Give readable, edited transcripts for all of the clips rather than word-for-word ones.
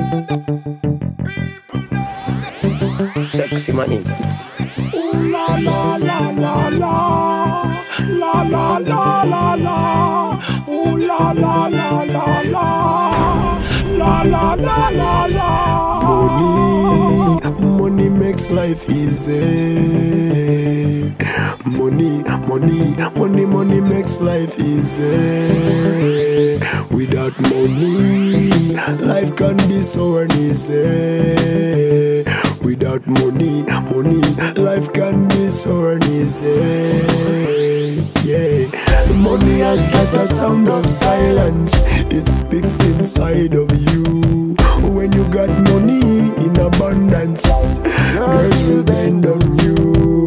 Sexy money. Ooh la la la la la, la la la la la. Ooh la la la la la, la la la la la. Money, money makes life easy. Money, money, money, money makes life easy. Without money, life can be so uneasy. Without money, money, life can be so uneasy. Yeah, money has got a sound of silence. It speaks inside of you. When you got money in abundance, girls will bend on you.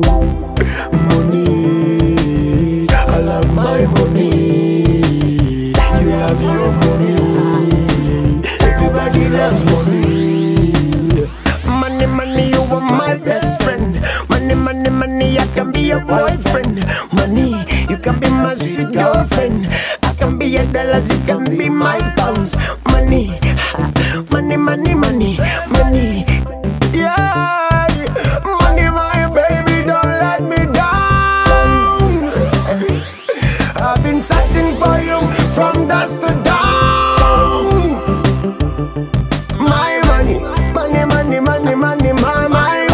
Money, I love my money. You love your money. Everybody loves money. Money, money, you are my best friend. Money, money, money, I can be your boyfriend. Money, you can be my sweet girlfriend. I can be your dollars, you can be my pounds. Money, money, money, money, money. Yeah, money, my baby, don't let me down. I've been searching for you from dusk to dawn. My money, money, money, money, money, my money.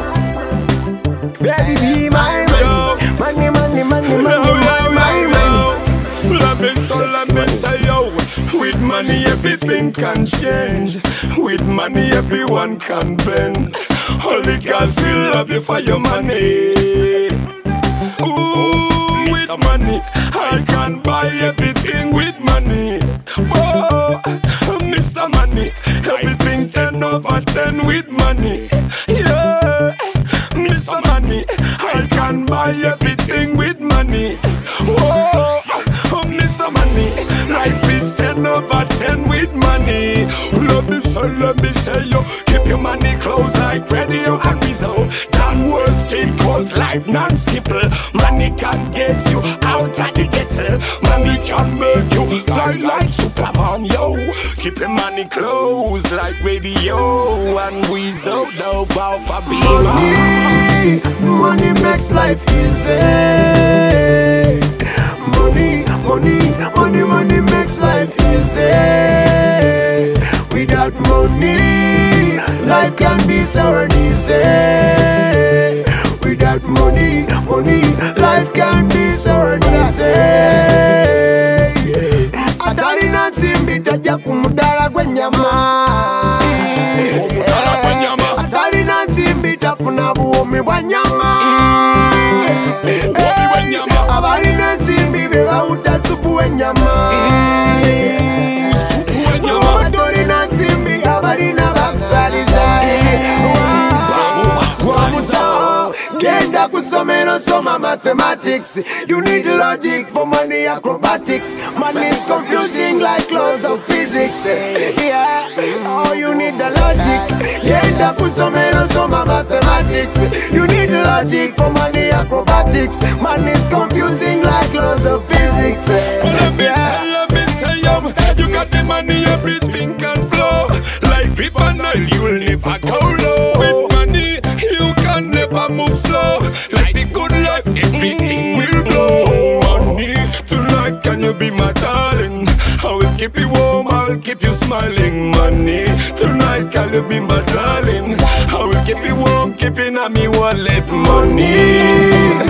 Baby, my money, money, money, money, money, my money. Let me say yo, with money everything can change. With money everyone can bend. Holy girls will love you for your money. Ooh, with money I can buy everything with money. Oh, Mr. Money, everything's 10 over 10 with money. Yeah, Mr. Money, I can buy everything with money. Oh, Mr. Money, life is 10 over 10 with money. Let me say yo, keep your money close like radio and whistle. Down Wall Street cause life non-simple. Money can get you out of the ghetto. Money can make you fly like Superman, yo. Keep your money close like radio and whistle. No bow for being money. Money makes life easy. Money, money, money, money makes life easy. Without money, life can be so uneasy. Without money, money, life can be so uneasy. Atali na nsimbi tajja kumudala gwenyama. Atali na nsimbi tafuna buwomi bwa nyama. Abalina nsimbi bebawuta supu w'ennyama. Abatolina nsimbi abalina bakusaliza. Wamusawo genda ku ssomero soma mathematics. You need logic for money acrobatics. Money is confusing like laws of physics. Yeah, oh you need the logic. Genda ku ssomero soma mathematics. You need logic for money acrobatics. Money is confusing like laws of physics. Let me say, yo, you got the money, everything can flow. Like river Nile, you'll never go low. With money, you can never move slow. Like the good life, everything will blow. Money, tonight can you be my darling? I will keep you warm, I'll keep you smiling. Money, tonight can you be my darling? I will keep you warm, keeping on me wallet. Money.